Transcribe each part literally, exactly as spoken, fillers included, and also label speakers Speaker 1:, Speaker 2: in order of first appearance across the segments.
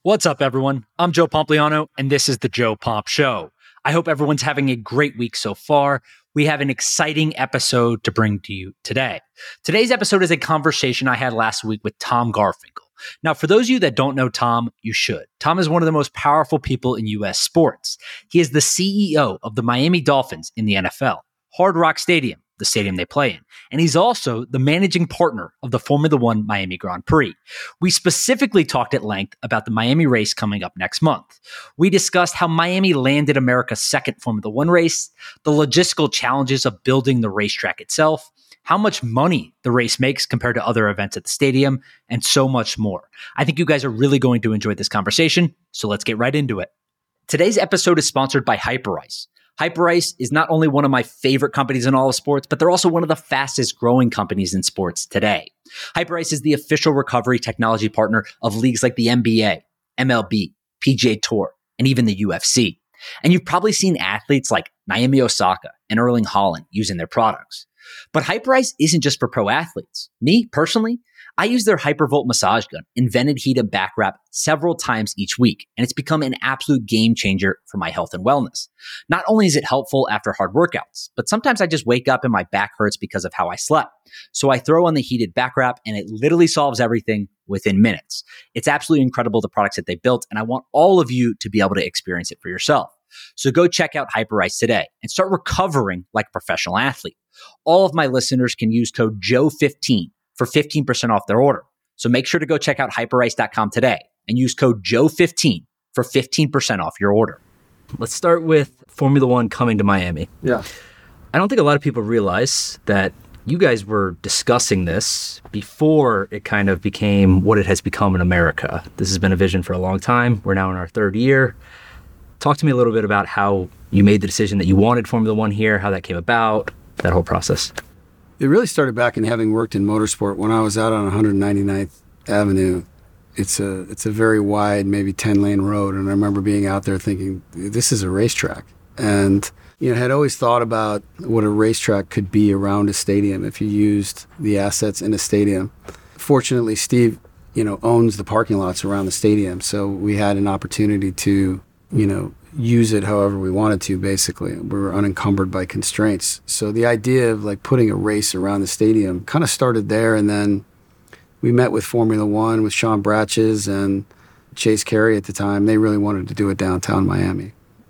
Speaker 1: What's up, everyone? I'm Joe Pompliano, and this is the Joe Pomp Show. I hope everyone's having a great week so far. We have an exciting episode to bring to you today. Today's episode is a conversation I had last week with Tom Garfinkel. Now, for those of you that don't know Tom, you should. Tom is one of the most powerful people in U S sports. He is the C E O of the Miami Dolphins in the N F L, Hard Rock Stadium, the stadium they play in. And he's also the managing partner of the Formula One Miami Grand Prix. We specifically talked at length about the Miami race coming up next month. We discussed how Miami landed America's second Formula One race, the logistical challenges of building the racetrack itself, how much money the race makes compared to other events at the stadium, and so much more. I think you guys are really going to enjoy this conversation, so let's get right into it. Today's episode is sponsored by Hyperice. Hyperice is not only one of my favorite companies in all of sports, but they're also one of the fastest growing companies in sports today. Hyperice is the official recovery technology partner of leagues like the N B A, M L B, P G A Tour, and even the U F C. And you've probably seen athletes like Naomi Osaka and Erling Haaland using their products. But Hyperice isn't just for pro athletes. Me, personally, I use their Hypervolt massage gun, invented heat and back wrap several times each week, and it's become an absolute game changer for my health and wellness. Not only is it helpful after hard workouts, but sometimes I just wake up and my back hurts because of how I slept. So I throw on the heated back wrap and it literally solves everything within minutes. It's absolutely incredible, the products that they built, and I want all of you to be able to experience it for yourself. So go check out Hyperice today and start recovering like a professional athlete. All of my listeners can use code Joe fifteen for fifteen percent off their order. So make sure to go check out hyperice dot com today and use code Joe fifteen for fifteen percent off your order. Let's start with Formula One coming to Miami.
Speaker 2: Yeah.
Speaker 1: I don't think a lot of people realize that you guys were discussing this before it kind of became what it has become in America. This has been a vision for a long time. We're now in our third year. Talk to me a little bit about how you made the decision that you wanted Formula One here, how that came about, that whole process.
Speaker 2: It really started back in having worked in motorsport when I was out on one ninety-ninth Avenue. It's a it's a very wide, maybe ten-lane road, and I remember being out there thinking, this is a racetrack. And you know, had always thought about what a racetrack could be around a stadium if you used the assets in a stadium. Fortunately, Steve, you know, owns the parking lots around the stadium, so we had an opportunity to, you know, use it however we wanted to, basically. We were unencumbered by constraints. So the idea of like putting a race around the stadium kind of started there, and then we met with Formula One, with Sean Bratches and Chase Carey at the time. They really wanted to do it downtown Miami.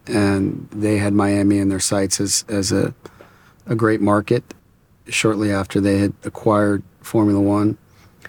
Speaker 2: And they had Miami in their sights as, as a, a great market shortly after they had acquired Formula One.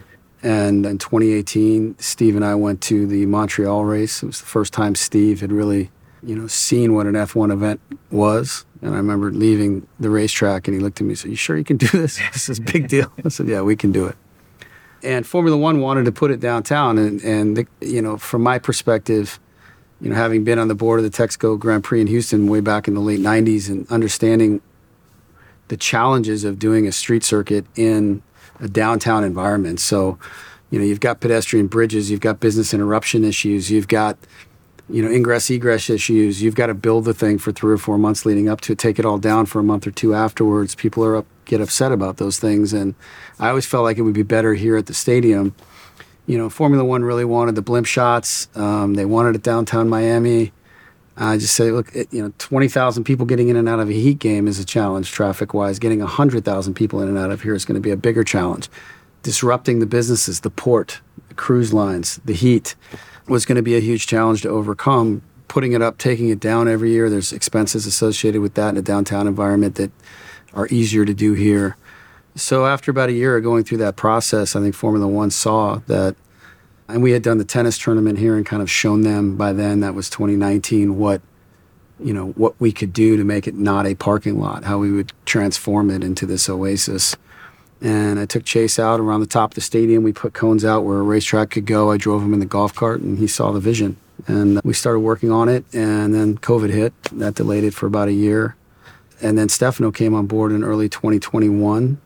Speaker 2: And in twenty eighteen, Steve and I went to the Montreal race. It was the first time Steve had really, you know, seen what an F one event was. And I remember leaving the racetrack and he looked at me and said, "You sure you can do this? This is a big deal." I said, "Yeah, we can do it." And Formula One wanted to put it downtown. And, and the, you know, from my perspective, you know, having been on the board of the Texaco Grand Prix in Houston way back in the late nineties and understanding the challenges of doing a street circuit in a downtown environment. So, you know, you've got pedestrian bridges, you've got business interruption issues, you've got, you know, ingress egress issues. You've got to build the thing for three or four months leading up to it, take it all down for a month or two afterwards. People are up, get upset about those things. And I always felt like it would be better here at the stadium. You know, Formula One really wanted the blimp shots. Um, they wanted it downtown Miami. I just say, look, it, you know, twenty thousand people getting in and out of a heat game is a challenge traffic-wise. Getting one hundred thousand people in and out of here is going to be a bigger challenge. Disrupting the businesses, the port, the cruise lines, the heat was going to be a huge challenge to overcome. Putting it up, taking it down every year, there's expenses associated with that in a downtown environment that are easier to do here. So after about a year of going through that process, I think Formula One saw that, and we had done the tennis tournament here and kind of shown them by then, that was twenty nineteen, what, you know, what we could do to make it not a parking lot, how we would transform it into this oasis. And I took Chase out around the top of the stadium. We put cones out where a racetrack could go. I drove him in the golf cart and he saw the vision. And we started working on it, and then COVID hit. That delayed it for about a year. And then Stefano came on board in early twenty twenty-one.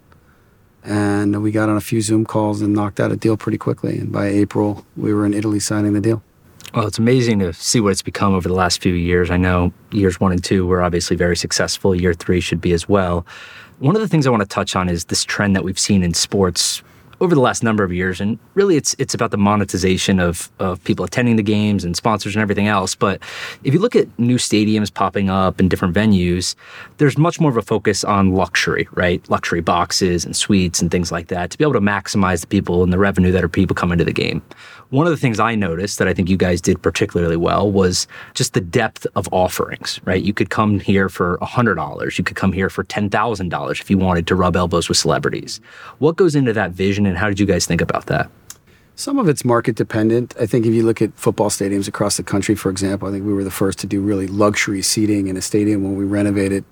Speaker 2: And we got on a few Zoom calls and knocked out a deal pretty quickly. And by April, we were in Italy signing the deal.
Speaker 1: Well, it's amazing to see what it's become over the last few years. I know years one and two were obviously very successful. Year three should be as well. One of the things I want to touch on is this trend that we've seen in sports
Speaker 3: over the last number of years. And really, it's it's about the monetization of, of people attending the games and sponsors and everything else. But if you look at new stadiums popping up in different venues, there's much more of a focus on luxury, right? Luxury boxes and suites and things like that to be able to maximize the people and the revenue that are people coming to the game. One of the things I noticed that I think you guys did particularly well was just the depth of offerings, right? You could come here for one hundred dollars. You could come here for ten thousand dollars if you wanted to rub elbows with celebrities. What goes into that vision, and how did you guys think about that?
Speaker 2: Some of it's market dependent. I think if you look at football stadiums across the country, for example, I think we were the first to do really luxury seating in a stadium when we renovated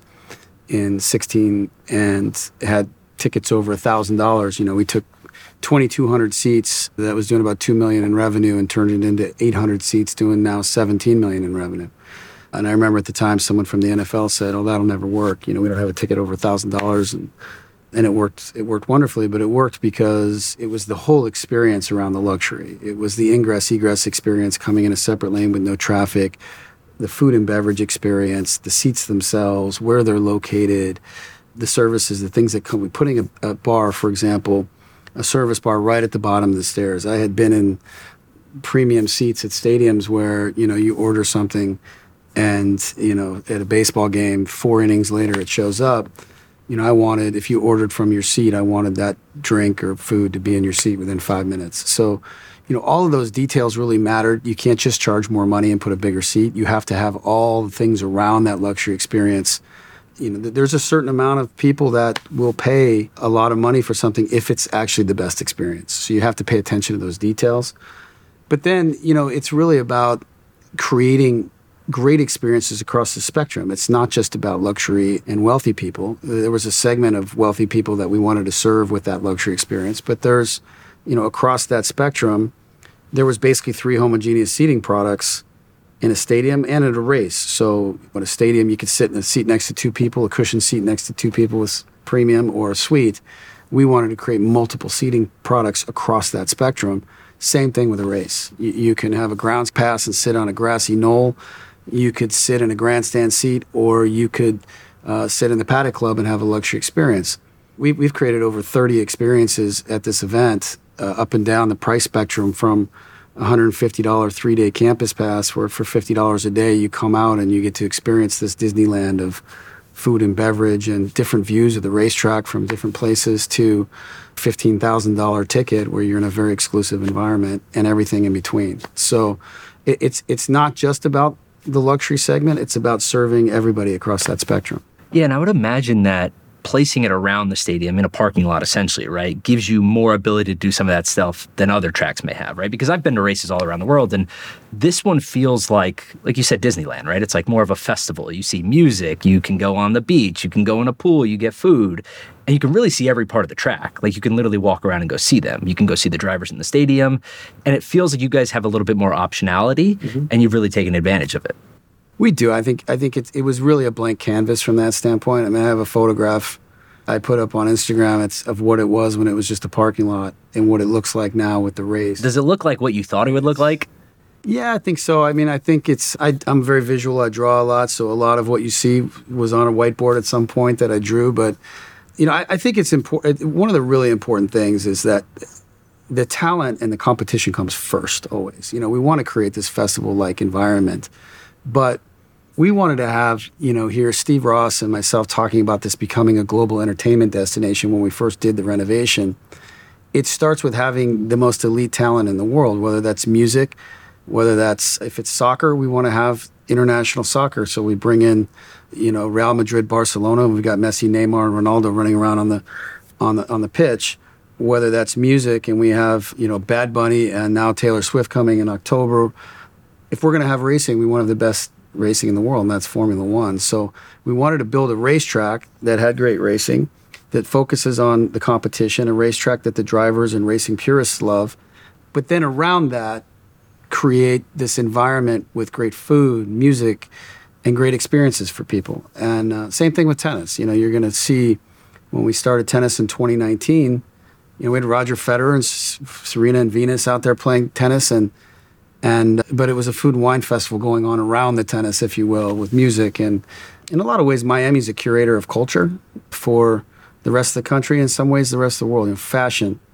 Speaker 2: in sixteen and had tickets over one thousand dollars. You know, we took twenty-two hundred seats that was doing about two million dollars in revenue and turned it into eight hundred seats doing now seventeen million dollars in revenue. And I remember at the time someone from the N F L said, oh, that'll never work. You know, we don't have a ticket over one thousand dollars. And and it worked it worked wonderfully, but it worked because it was the whole experience around the luxury. It was the ingress, egress experience, coming in a separate lane with no traffic, the food and beverage experience, the seats themselves, where they're located, the services, the things that come with putting a, a bar, for example, a service bar right at the bottom of the stairs. I had been in premium seats at stadiums where, you know, you order something and, you know, at a baseball game, four innings later it shows up. You know, I wanted, if you ordered from your seat, I wanted that drink or food to be in your seat within five minutes. So, you know, all of those details really mattered. You can't just charge more money and put a bigger seat. You have to have all the things around that luxury experience. You know, there's a certain amount of people that will pay a lot of money for something if it's actually the best experience. So you have to pay attention to those details. But then, you know, it's really about creating great experiences across the spectrum. It's not just about luxury and wealthy people. There was a segment of wealthy people that we wanted to serve with that luxury experience. But there's, you know, across that spectrum, there was basically three homogeneous seating products in a stadium and at a race. So at a stadium, you could sit in a seat next to two people, a cushioned seat next to two people with premium or a suite. We wanted to create multiple seating products across that spectrum. Same thing with a race. You, you can have a grounds pass and sit on a grassy knoll. You could sit in a grandstand seat, or you could uh, sit in the Paddock Club and have a luxury experience. We, we've created over thirty experiences at this event, uh, up and down the price spectrum, from one hundred fifty dollars three-day campus pass, where for fifty dollars a day you come out and you get to experience this Disneyland of food and beverage and different views of the racetrack from different places, to fifteen thousand dollars ticket where you're in a very exclusive environment, and everything in between. So it, it's it's not just about the luxury segment, it's about serving everybody across that spectrum.
Speaker 3: Yeah, and I would imagine that placing it around the stadium in a parking lot, essentially, right, gives you more ability to do some of that stuff than other tracks may have, right? Because I've been to races all around the world, and this one feels like, like you said, Disneyland, right? It's like more of a festival. You see music, you can go on the beach, you can go in a pool, you get food, and you can really see every part of the track. Like, you can literally walk around and go see them. You can go see the drivers in the stadium, and it feels like you guys have a little bit more optionality, mm-hmm. and you've really taken advantage of it.
Speaker 2: We do. I think I think it, it was really a blank canvas from that standpoint. I mean, I have a photograph I put up on Instagram it's of what it was when it was just a parking lot and what it looks like now with the race.
Speaker 3: Does it look like what you thought it would look like?
Speaker 2: Yeah, I think so. I mean, I think it's, I, I'm very visual. I draw a lot. So a lot of what you see was on a whiteboard at some point that I drew. But, you know, I, I think it's important. One of the really important things is that the talent and the competition comes first always. You know, we want to create this festival-like environment. But we wanted to have, you know, here Steve Ross and myself talking about this becoming a global entertainment destination when we first did the renovation. It starts with having the most elite talent in the world, whether that's music, whether that's, if it's soccer, we want to have international soccer. So we bring in, you know, Real Madrid, Barcelona. We've got Messi, Neymar, and Ronaldo running around on the on the on the pitch. Whether that's music, and we have, you know, Bad Bunny and now Taylor Swift coming in October. If we're going to have racing, we want to have the best racing in the world, and that's Formula One. So we wanted to build a racetrack that had great racing, that focuses on the competition, a racetrack that the drivers and racing purists love, but then around that, create this environment with great food, music, and great experiences for people. And uh, same thing with tennis. You know, you're going to see, when we started tennis in twenty nineteen, you know, we had Roger Federer and S- Serena and Venus out there playing tennis, and And, but it was a food and wine festival going on around the tennis, if you will, with music. And in a lot of ways, Miami's a curator of culture for the rest of the country, in some ways the rest of the world. You know, fashion,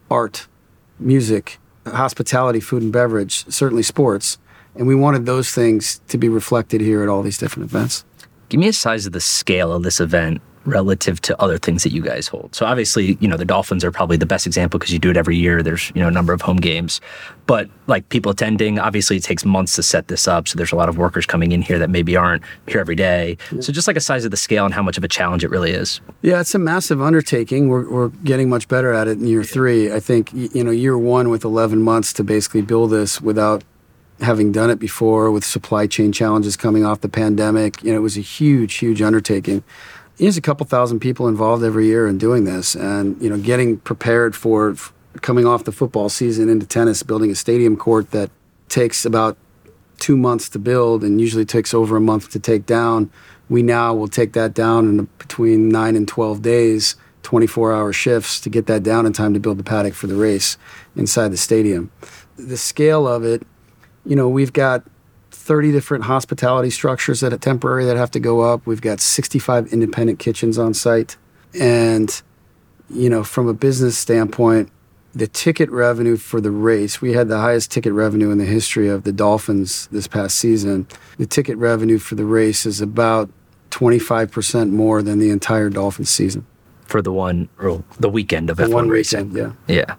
Speaker 2: art, music, hospitality, food and beverage, certainly sports. And we wanted those things to be reflected here at all these different events.
Speaker 3: Give me a size of the scale of this event relative to other things that you guys hold. So obviously, you know, the Dolphins are probably the best example because you do it every year. There's, you know, a number of home games. But like people attending, obviously it takes months to set this up. So there's a lot of workers coming in here that maybe aren't here every day. Yeah. So just like a size of the scale and how much of a challenge it really is.
Speaker 2: Yeah, it's a massive undertaking. We're, we're getting much better at it in year three. I think, you know, year one with eleven months to basically build this without having done it before, with supply chain challenges coming off the pandemic, you know, it was a huge, huge undertaking. There's a couple thousand people involved every year in doing this, and you know, getting prepared for f- coming off the football season into tennis, building a stadium court that takes about two months to build and usually takes over a month to take down. We now will take that down in between nine and twelve days, twenty-four hour shifts to get that down in time to build the paddock for the race inside the stadium. The scale of it, you know, we've got thirty different hospitality structures that are temporary that have to go up. We've got sixty-five independent kitchens on site. And, you know, from a business standpoint, the ticket revenue for the race, we had the highest ticket revenue in the history of the Dolphins this past season. The ticket revenue for the race is about twenty-five percent more than the entire Dolphins season.
Speaker 3: For the one, or the weekend of
Speaker 2: the
Speaker 3: F one
Speaker 2: one
Speaker 3: racing.
Speaker 2: Weekend, yeah.
Speaker 3: Yeah.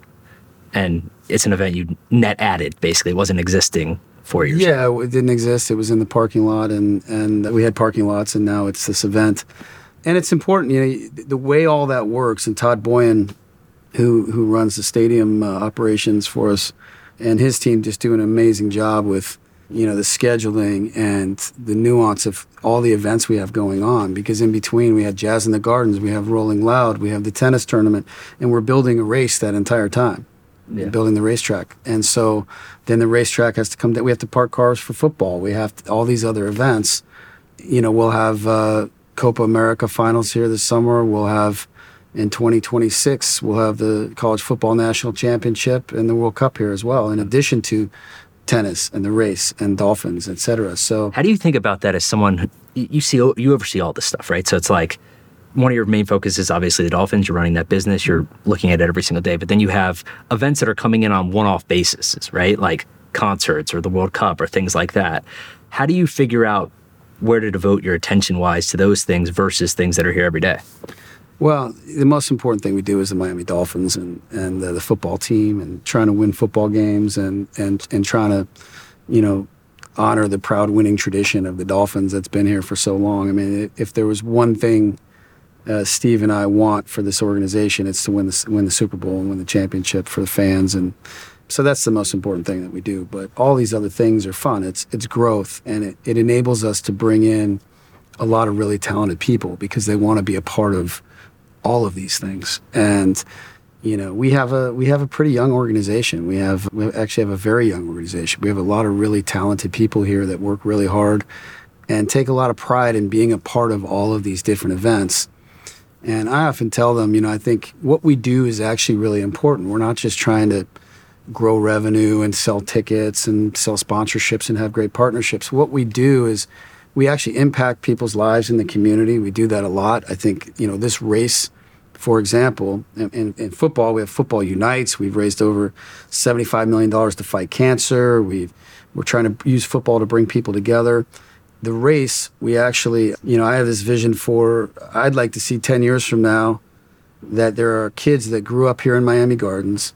Speaker 3: And it's an event you net added, basically. It wasn't existing four years
Speaker 2: yeah,
Speaker 3: ago.
Speaker 2: It didn't exist. It was in the parking lot, and, and we had parking lots, and now it's this event. And it's important, you know, the way all that works, and Todd Boyan, who who runs the stadium uh, operations for us, and his team just do an amazing job with, you know, the scheduling and the nuance of all the events we have going on. Because in between, we had Jazz in the Gardens, we have Rolling Loud, we have the tennis tournament, and we're building a race that entire time. Yeah. Building the racetrack. And so then the racetrack has to come down. We have to park cars for football. We have to, all these other events. You know, we'll have uh, Copa America finals here this summer. We'll have, in twenty twenty-six, we'll have the College Football National Championship and the World Cup here as well, in addition to tennis and the race and Dolphins, et cetera. So
Speaker 3: how do you think about that as someone, who, you see, you oversee all this stuff, right? So it's like, one of your main focuses is obviously the Dolphins. You're running that business. You're looking at it every single day. But then you have events that are coming in on one-off basis, right? Like concerts or the World Cup or things like that. How do you figure out where to devote your attention-wise to those things versus things that are here every day?
Speaker 2: Well, the most important thing we do is the Miami Dolphins and, and uh, the football team, and trying to win football games, and, and, and trying to, you know, honor the proud winning tradition of the Dolphins that's been here for so long. I mean, if there was one thing Uh, Steve and I want for this organization, it's to win the, win the Super Bowl and win the championship for the fans. And so that's the most important thing that we do. But all these other things are fun. It's it's growth, and it, it enables us to bring in a lot of really talented people because they want to be a part of all of these things. And, you know, we have a we have a pretty young organization. We have we actually have a very young organization. We have a lot of really talented people here that work really hard and take a lot of pride in being a part of all of these different events. And I often tell them, you know, I think what we do is actually really important. We're not just trying to grow revenue and sell tickets and sell sponsorships and have great partnerships. What we do is we actually impact people's lives in the community. We do that a lot. I think, you know, this race, for example, in, in, in football, we have Football Unites. We've raised over seventy-five million dollars to fight cancer. We've, we're trying to use football to bring people together. The race, we actually, you know, I have this vision for, I'd like to see ten years from now that there are kids that grew up here in Miami Gardens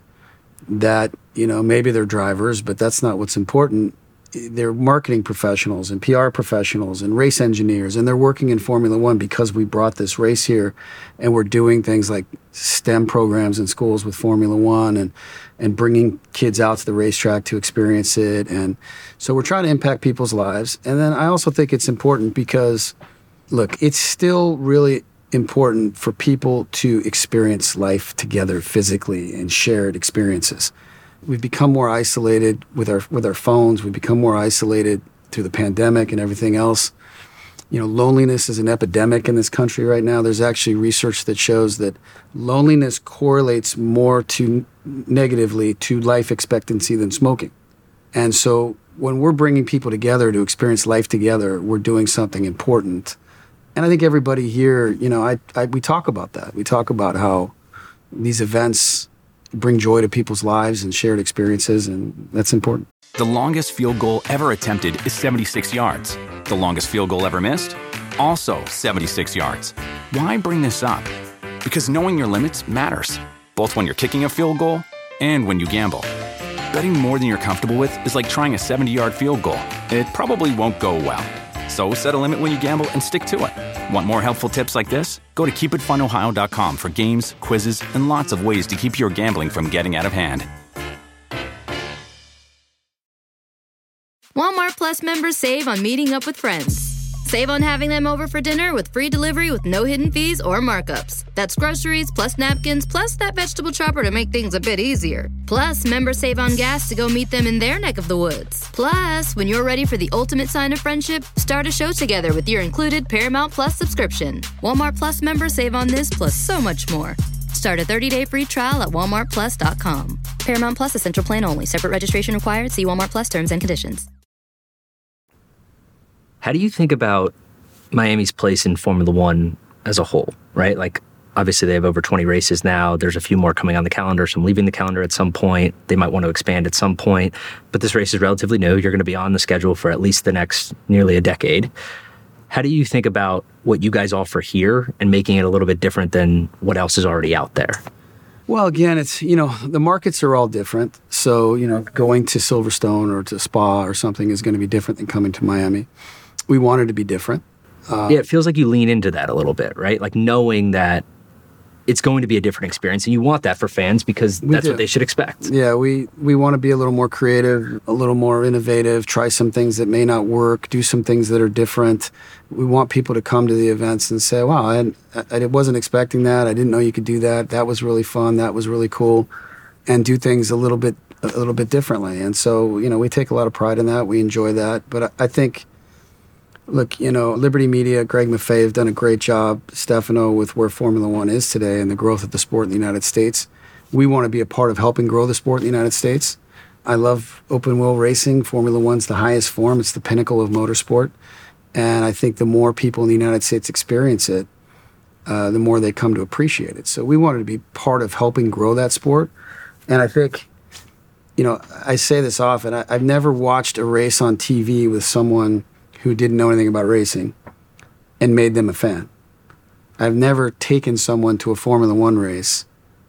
Speaker 2: that, you know, maybe they're drivers, but that's not what's important. They're marketing professionals and P R professionals and race engineers, and they're working in Formula One because we brought this race here, and we're doing things like STEM programs in schools with Formula One, and and bringing kids out to the racetrack to experience it. And so we're trying to impact people's lives. And then I also think it's important because, look, it's still really important for people to experience life together physically and shared experiences. We've become more isolated with our with our phones. We've become more isolated through the pandemic and everything else. You know, loneliness is an epidemic in this country right now. There's actually research that shows that loneliness correlates more to negatively to life expectancy than smoking. And so when we're bringing people together to experience life together, we're doing something important. And I think everybody here, you know, I, I we talk about that. We talk about how these events bring joy to people's lives and shared experiences, and that's important.
Speaker 4: The longest field goal ever attempted is seventy-six yards. The longest field goal ever missed? Also seventy-six yards. Why bring this up? Because knowing your limits matters, both when you're kicking a field goal and when you gamble. Betting more than you're comfortable with is like trying a seventy-yard field goal. It probably won't go well. So set a limit when you gamble and stick to it. Want more helpful tips like this? Go to keep it fun ohio dot com for games, quizzes, and lots of ways to keep your gambling from getting out of hand.
Speaker 5: Walmart Plus members save on meeting up with friends. Save on having them over for dinner with free delivery with no hidden fees or markups. That's groceries, plus napkins, plus that vegetable chopper to make things a bit easier. Plus, members save on gas to go meet them in their neck of the woods. Plus, when you're ready for the ultimate sign of friendship, start a show together with your included Paramount Plus subscription. Walmart Plus members save on this plus so much more. Start a thirty-day free trial at walmart plus dot com. Paramount Plus Essential Plan only. Separate registration required. See Walmart Plus terms and conditions.
Speaker 3: How do you think about Miami's place in Formula One as a whole, right? Like, obviously they have over twenty races now. There's a few more coming on the calendar, some leaving the calendar at some point. They might want to expand at some point. But this race is relatively new. You're going to be on the schedule for at least the next nearly a decade. How do you think about what you guys offer here and making it a little bit different than what else is already out there?
Speaker 2: Well, again, it's, you know, the markets are all different. So, you know, going to Silverstone or to Spa or something is going to be different than coming to Miami. We wanted to be different. Uh,
Speaker 3: yeah, it feels like you lean into that a little bit, right? Like knowing that it's going to be a different experience, and you want that for fans because that's
Speaker 2: do.
Speaker 3: what they should expect.
Speaker 2: Yeah, we, we want to be a little more creative, a little more innovative, try some things that may not work, do some things that are different. We want people to come to the events and say, wow, I, I wasn't expecting that. I didn't know you could do that. That was really fun. That was really cool. And do things a little bit a little bit differently. And so, you know, we take a lot of pride in that. We enjoy that. But I, I think... Look, you know, Liberty Media, Greg Maffei have done a great job, Stefano, with where Formula One is today and the growth of the sport in the United States. We want to be a part of helping grow the sport in the United States. I love open wheel racing. Formula One's the highest form. It's the pinnacle of motorsport. And I think the more people in the United States experience it, uh, the more they come to appreciate it. So we wanted to be part of helping grow that sport. And I think, you know, I say this often, I, I've never watched a race on T V with someone who didn't know anything about racing and made them a fan. I've never taken someone to a Formula One race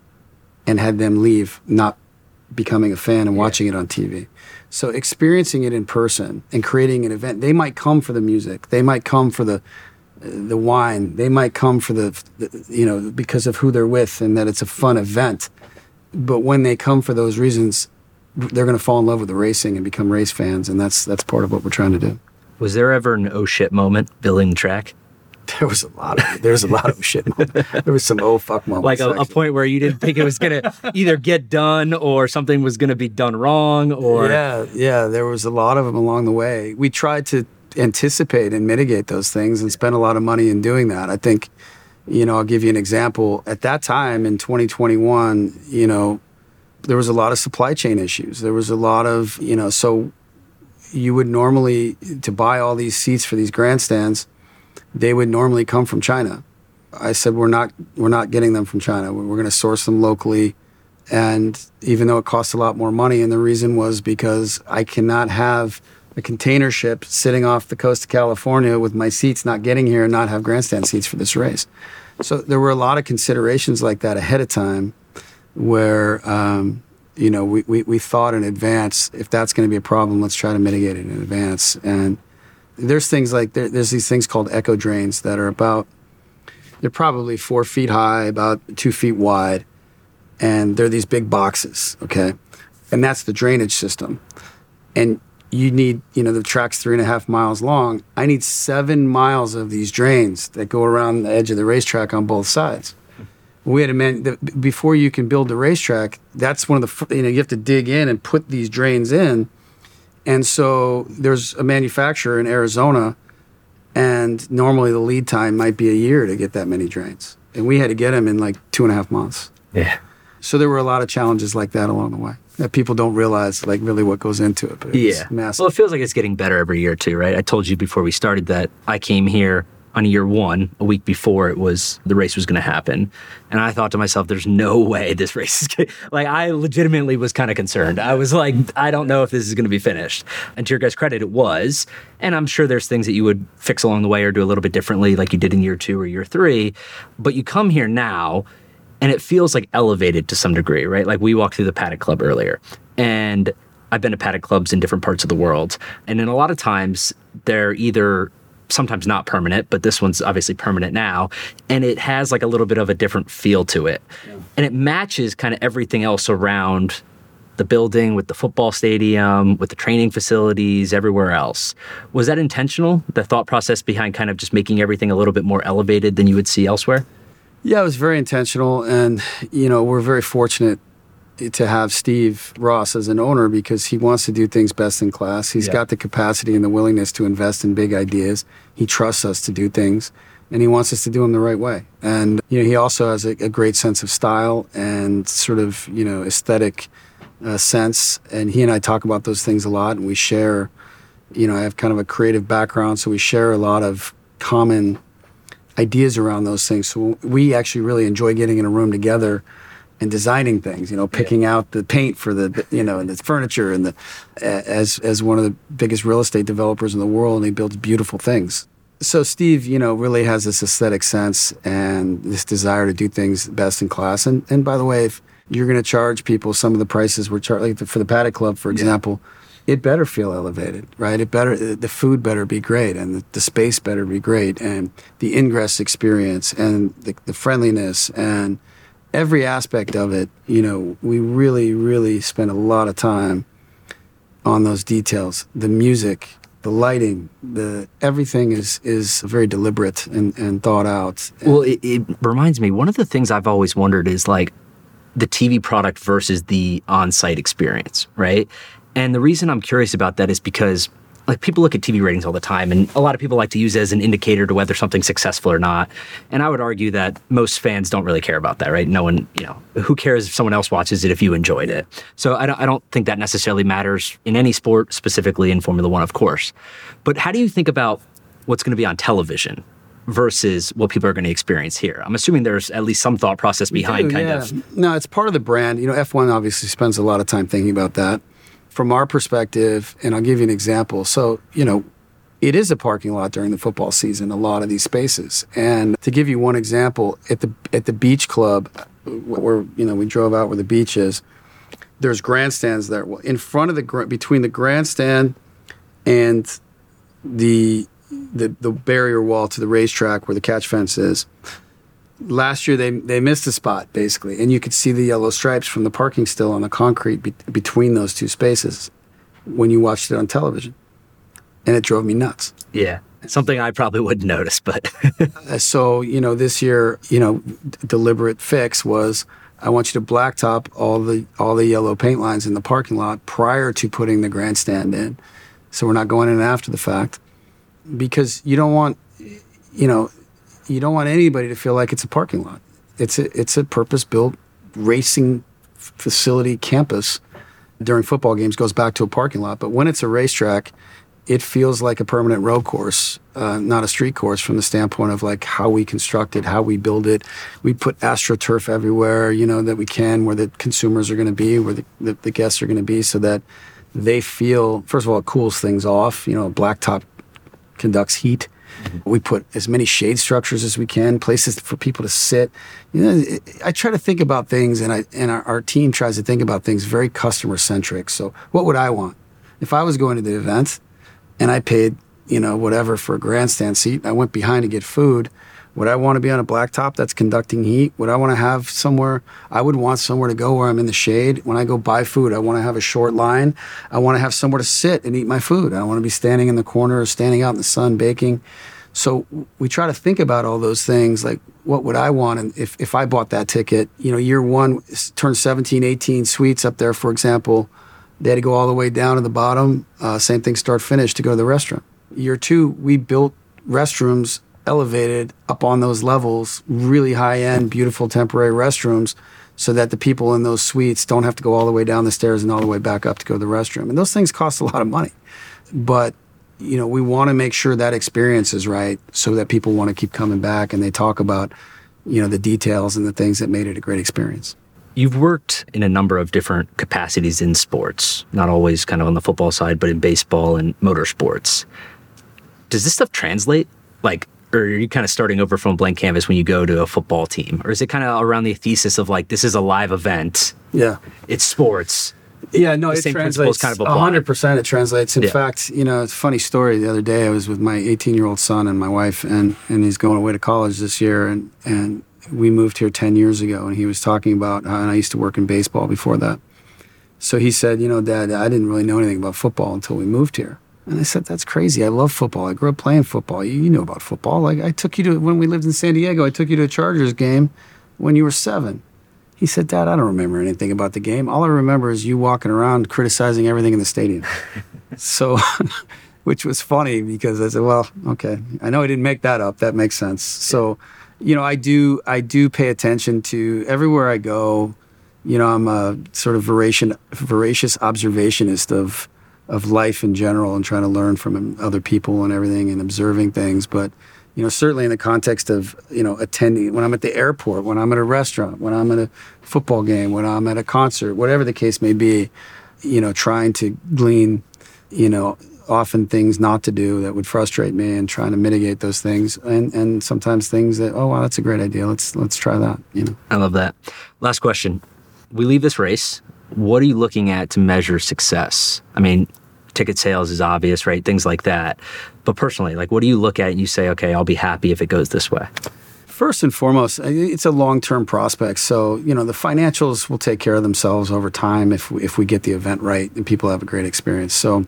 Speaker 2: and had them leave not becoming a fan and watching it on T V. So experiencing it in person and creating an event, they might come for the music, they might come for the the wine, they might come for the, the you know, because of who they're with and that it's a fun event. But when they come for those reasons, they're going to fall in love with the racing and become race fans, and that's that's part of what we're trying to do.
Speaker 3: Was there ever an oh shit moment building the track?
Speaker 2: There was a lot of there was a lot of shit moments. There was some oh fuck moments.
Speaker 3: Like a, a point where you didn't think it was gonna either get done or something was gonna be done wrong, or
Speaker 2: yeah, yeah. There was a lot of them along the way. We tried to anticipate and mitigate those things and spend a lot of money in doing that. I think, you know, I'll give you an example. At that time in twenty twenty-one, you know, there was a lot of supply chain issues. There was a lot of, you know, so. You would normally, to buy all these seats for these grandstands, they would normally come from China. I said, we're not we're not getting them from China. We're, we're going to source them locally. And even though it costs a lot more money, and the reason was because I cannot have a container ship sitting off the coast of California with my seats not getting here and not have grandstand seats for this race. So there were a lot of considerations like that ahead of time where... Um, You know, we, we, we thought in advance, if that's going to be a problem, let's try to mitigate it in advance. And there's things like, there, there's these things called echo drains that are about, they're probably four feet high, about two feet wide. And they're these big boxes, okay? And that's the drainage system. And you need, you know, the track's three and a half miles long. I need seven miles of these drains that go around the edge of the racetrack on both sides. We had a man, the, before you can build the racetrack, that's one of the, you know, you have to dig in and put these drains in. And so there's a manufacturer in Arizona, and normally the lead time might be a year to get that many drains. And we had to get them in like two and a half months.
Speaker 3: Yeah.
Speaker 2: So there were a lot of challenges like that along the way that people don't realize, like, really what goes into it. But it's
Speaker 3: yeah.
Speaker 2: massive.
Speaker 3: Well, it feels like it's getting better every year too, right? I told you before we started that I came here on year one, a week before it was the race was going to happen. And I thought to myself, there's no way this race is going to, like, I legitimately was kind of concerned. I was like, I don't know if this is going to be finished. And to your guys' credit, it was. And I'm sure there's things that you would fix along the way or do a little bit differently like you did in year two or year three. But you come here now and it feels like elevated to some degree, right? Like we walked through the Paddock Club earlier, and I've been to paddock clubs in different parts of the world. And in a lot of times, they're either sometimes not permanent, but this one's obviously permanent now. And it has like a little bit of a different feel to it. Yeah. And it matches kind of everything else around the building, with the football stadium, with the training facilities, everywhere else. Was that intentional, the thought process behind kind of just making everything a little bit more elevated than you would see elsewhere?
Speaker 2: Yeah, it was very intentional. And, you know, we're very fortunate to have Steve Ross as an owner because he wants to do things best in class. He's yeah. got the capacity and the willingness to invest in big ideas. He trusts us to do things, and he wants us to do them the right way. And, you know, he also has a, a great sense of style and sort of, you know, aesthetic uh, sense. And he and I talk about those things a lot, and we share, you know, I have kind of a creative background, so we share a lot of common ideas around those things. So we actually really enjoy getting in a room together and designing things, you know, picking yeah. out the paint for the, you know, and the furniture, and the, as as one of the biggest real estate developers in the world, and he builds beautiful things. So Steve, you know, really has this aesthetic sense and this desire to do things best in class. And and by the way, if you're going to charge people some of the prices we're charging, like for the Paddock Club, for example, yeah. it better feel elevated, right? It better, the food better be great, and the, the space better be great, and the ingress experience, and the, the friendliness, and every aspect of it. You know, we really, really spend a lot of time on those details. The music, the lighting, the everything is is very deliberate and, and thought out.
Speaker 3: Well, it, it reminds me, one of the things I've always wondered is like the T V product versus the on-site experience, right? And the reason I'm curious about that is because like people look at T V ratings all the time, and a lot of people like to use it as an indicator to whether something's successful or not. And I would argue that most fans don't really care about that, right? No one, you know, who cares if someone else watches it if you enjoyed it? So I don't, I don't think that necessarily matters in any sport, specifically in Formula One, of course. But how do you think about what's going to be on television versus what people are going to experience here? I'm assuming there's at least some thought process behind
Speaker 2: do,
Speaker 3: kind
Speaker 2: yeah.
Speaker 3: of.
Speaker 2: No, it's part of the brand. You know, F one obviously spends a lot of time thinking about that. From our perspective, and I'll give you an example. So, you know, it is a parking lot during the football season, a lot of these spaces. And to give you one example, at the at the beach club, where, you know, we drove out where the beach is, there's grandstands there. Well, in front of the, between the grandstand and the, the, the barrier wall to the racetrack where the catch fence is, last year, they they missed a spot, basically, and you could see the yellow stripes from the parking still on the concrete be- between those two spaces when you watched it on television, and it drove me nuts.
Speaker 3: Yeah, something I probably wouldn't notice, but...
Speaker 2: So, you know, this year, you know, d- deliberate fix was, I want you to blacktop all the all the yellow paint lines in the parking lot prior to putting the grandstand in, so we're not going in after the fact, because you don't want, you know... You don't want anybody to feel like it's a parking lot. It's a it's a purpose-built racing f- facility campus. During football games, goes back to a parking lot. But when it's a racetrack, it feels like a permanent road course, uh, not a street course, from the standpoint of like how we construct it, how we build it. We put AstroTurf everywhere, you know, that we can, where the consumers are going to be, where the, the, the guests are going to be, so that they feel, first of all, it cools things off. You know, blacktop conducts heat. Mm-hmm. We put as many shade structures as we can, places for people to sit. You know, it, I try to think about things, and I and our, our team tries to think about things very customer centric. So, what would I want if I was going to the event and I paid, you know, whatever for a grandstand seat? I went behind to get food. Would I want to be on a blacktop that's conducting heat? Would I want to have somewhere? I would want somewhere to go where I'm in the shade. When I go buy food, I want to have a short line. I want to have somewhere to sit and eat my food. I don't want to be standing in the corner or standing out in the sun baking. So we try to think about all those things, like what would I want? And if, if I bought that ticket, you know, year one, turn seventeen, eighteen suites up there, for example, they had to go all the way down to the bottom. Uh, same thing, start finish, to go to the restaurant. Year two, we built restrooms elevated up on those levels, really high-end, beautiful temporary restrooms, so that the people in those suites don't have to go all the way down the stairs and all the way back up to go to the restroom. And those things cost a lot of money. But, you know, we want to make sure that experience is right so that people want to keep coming back and they talk about, you know, the details and the things that made it a great experience.
Speaker 3: You've worked in a number of different capacities in sports, not always kind of on the football side, but in baseball and motorsports. Does this stuff translate? Like, or are you kind of starting over from a blank canvas when you go to a football team? Or is it kind of around the thesis of like, this is a live event?
Speaker 2: Yeah.
Speaker 3: It's sports.
Speaker 2: Yeah, no,
Speaker 3: the
Speaker 2: it
Speaker 3: same
Speaker 2: translates
Speaker 3: kind of
Speaker 2: one hundred percent. It translates. In
Speaker 3: Yeah.
Speaker 2: fact, you know, it's a funny story. The other day I was with my eighteen-year-old son and my wife, and, and he's going away to college this year, and, and we moved here ten years ago, and he was talking about how, and I used to work in baseball before that. So he said, you know, Dad, I didn't really know anything about football until we moved here. And I said, that's crazy. I love football. I grew up playing football. You, you know about football. Like, I took you to, when we lived in San Diego, I took you to a Chargers game when you were seven. He said, Dad, I don't remember anything about the game. All I remember is you walking around criticizing everything in the stadium. So, which was funny because I said, well, okay. I know I didn't make that up. That makes sense. So, you know, I do, I do pay attention to everywhere I go. You know, I'm a sort of voracious, voracious observationist of, of life in general and trying to learn from other people and everything and observing things. But, you know, certainly in the context of, you know, attending, when I'm at the airport, when I'm at a restaurant, when I'm at a football game, when I'm at a concert, whatever the case may be, you know, trying to glean, you know, often things not to do that would frustrate me and trying to mitigate those things. And, and sometimes things that, oh, wow, that's a great idea. Let's, let's try that, you know.
Speaker 3: I love that. Last question. We leave this race. What are you looking at to measure success? I mean, ticket sales is obvious, right? Things like that. But personally, like, what do you look at and you say, okay, I'll be happy if it goes this way?
Speaker 2: First and foremost, it's a long-term prospect. So, you know, the financials will take care of themselves over time if we, if we get the event right and people have a great experience. So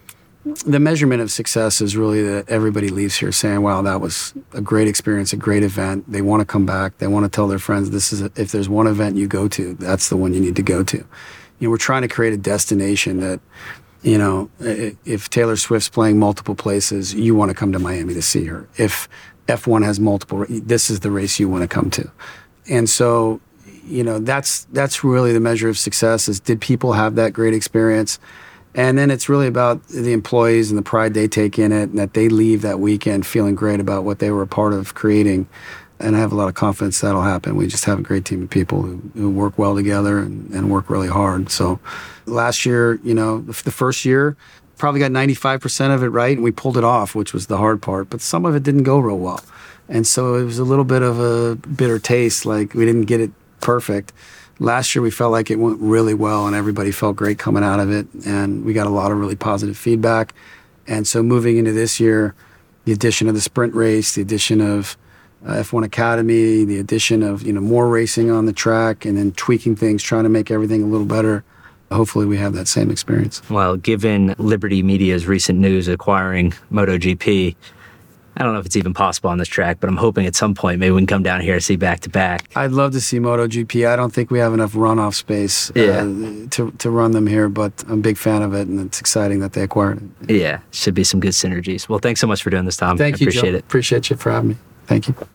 Speaker 2: the measurement of success is really that everybody leaves here saying, wow, that was a great experience, a great event. They want to come back. They want to tell their friends, this is a, if there's one event you go to, that's the one you need to go to. You know, we're trying to create a destination that, you know, if Taylor Swift's playing multiple places, you want to come to Miami to see her. If F one has multiple, this is the race you want to come to. And so, you know, that's that's really the measure of success is, did people have that great experience? And then it's really about the employees and the pride they take in it, and that they leave that weekend feeling great about what they were a part of creating. And I have a lot of confidence that'll happen. We just have a great team of people who, who work well together and, and work really hard. So last year, you know, the, the first year, probably got ninety-five percent of it right, and we pulled it off, which was the hard part. But some of it didn't go real well. And so it was a little bit of a bitter taste, like we didn't get it perfect. Last year, we felt like it went really well, and everybody felt great coming out of it. And we got a lot of really positive feedback. And so moving into this year, the addition of the sprint race, the addition of Uh, F one Academy, the addition of, you know, more racing on the track, and then tweaking things, trying to make everything a little better. Hopefully we have that same experience.
Speaker 3: Well, given Liberty Media's recent news acquiring MotoGP, I don't know if it's even possible on this track, but I'm hoping at some point maybe we can come down here and see back-to-back.
Speaker 2: I'd love to see MotoGP. I don't think we have enough runoff space
Speaker 3: yeah.
Speaker 2: uh, to, to run them here, but I'm a big fan of it, and it's exciting that they acquired it.
Speaker 3: Yeah, should be some good synergies. Well, thanks so much for doing this, Tom.
Speaker 2: Thank
Speaker 3: I
Speaker 2: you,
Speaker 3: appreciate
Speaker 2: Joe.
Speaker 3: it.
Speaker 2: Appreciate you for having me. Thank you.